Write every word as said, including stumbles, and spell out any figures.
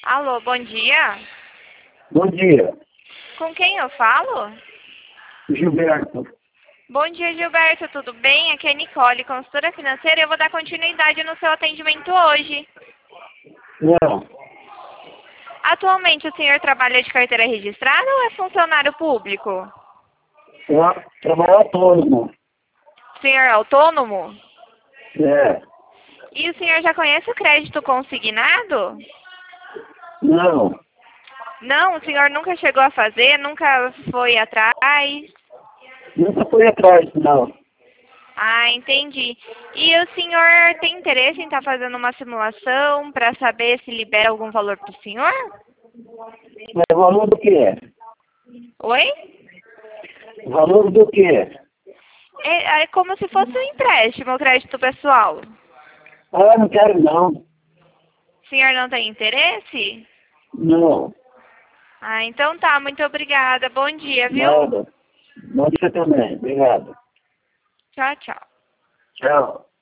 Alô, bom dia. Bom dia, Com quem eu falo? Gilberto. Bom dia, Gilberto. Tudo bem? Aqui é Nicole, consultora financeira. Eu vou dar continuidade no seu atendimento hoje. Não, Atualmente, o senhor trabalha de carteira registrada ou é funcionário público? eu trabalho autônomo. O senhor é autônomo? É, E o senhor já conhece o crédito consignado? não, Não, o senhor nunca chegou a fazer, nunca foi atrás? nunca fui atrás, não. Ah, entendi. E o senhor tem interesse em estar fazendo uma simulação para saber se libera algum valor para o senhor? Mas o valor do quê? Oi? O valor do quê? É, é como se fosse um empréstimo, o crédito pessoal. Ah, não quero não. O senhor não tem interesse? Não, Ah, então tá, muito obrigada. Bom dia, viu? nada. Bom dia também, obrigado. Tchau, tchau. Tchau.